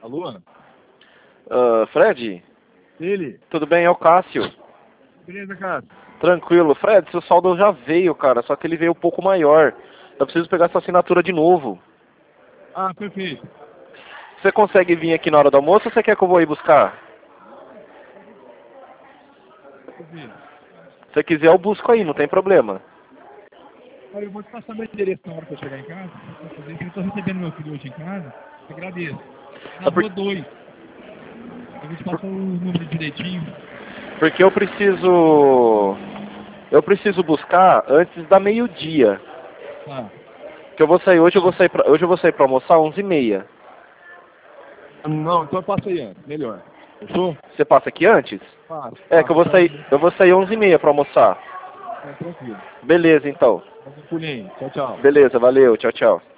Alô? Fred, Ele? tudo bem? É o Cássio. Beleza, cara? Tranquilo. Fred, seu saldo já veio, cara, só que ele veio um pouco maior. Eu preciso pegar sua assinatura de novo. Ah, perfeito. Você consegue vir aqui na hora do almoço ou você quer que eu vou ir buscar? Perfeito. Se você quiser, eu busco aí, não tem problema. Olha, eu vou te passar meu endereço na hora que eu chegar em casa. Eu estou recebendo meu filho hoje em casa. Te agradeço. Na É por- rua 2. Eu vou te passar o número direitinho. Porque eu preciso... Eu preciso buscar antes da meio-dia. Tá. Que eu vou sair hoje, hoje eu vou sair pra almoçar 11h30. Não, então passa aí antes. Melhor. Fechou? Você passa aqui antes? Passa, É, que passa. eu vou sair 11h30 pra almoçar. Tá tranquilo. Beleza, então. Mas um pulinho. Tchau, tchau. Beleza, valeu, tchau, tchau.